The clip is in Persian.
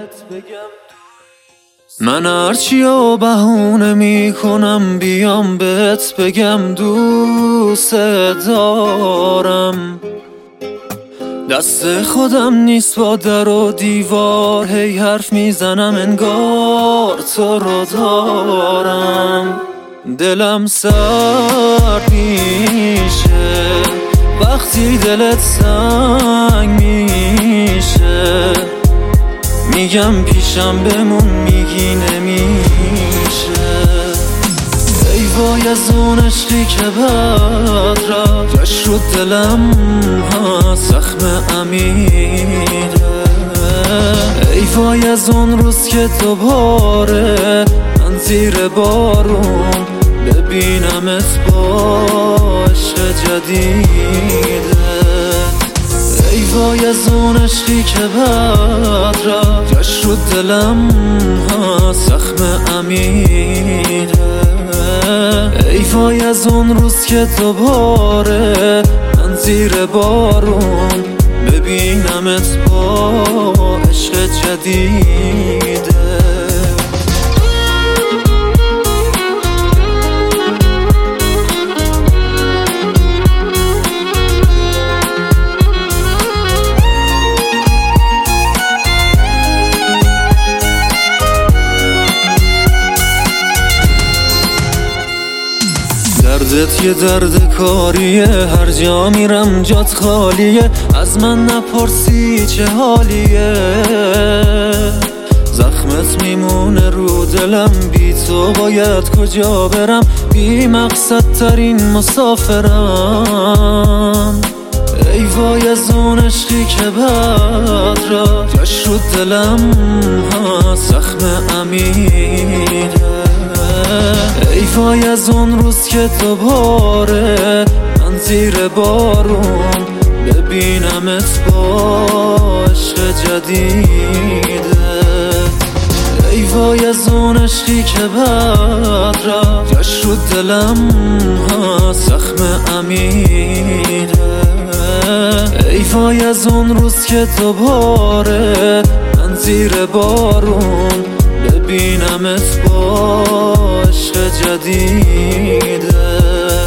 من هرچی و بهونه میکنم بیام بهت بگم دوست دارم. دست خودم نیست با در و دیوار هی حرف میزنم انگار تو رو دارم. دلم سرد میشه وقتی دلت سنگ میشه. میگم پیشم بمون میگی نمیشه. ای وای از اون عشقی که بعد رفتش رو دلم زخم عمیقه. ای وای از اون روز که دوباره من زیر بارون ببینمت با عشق جدیده. ای وای از اون عشقی که بعد رفتش رو دلم زخم عمیقه. ای وای از اون روز که دوباره من زیر بارون ببینمت با عشق جدیده. دردت یه درد کاریه هر جا میرم جات خالیه. از من نپرسی چه حالیه زخمت میمونه رو دلم. بی تو باید کجا برم بی مقصد ترین مسافرم. ای وای از اون عشقی که بعد رفتش رو دلم زخم عمیقه. ای وای از اون روز که دوباره من زیر بارون ببینمت با عشق جدیده. ای وای از اون عشقی که بعد رفتش رو دلم زخم عمیقه. ای وای از اون روز که دوباره من زیر بارون ببینمت با عشق جدیده.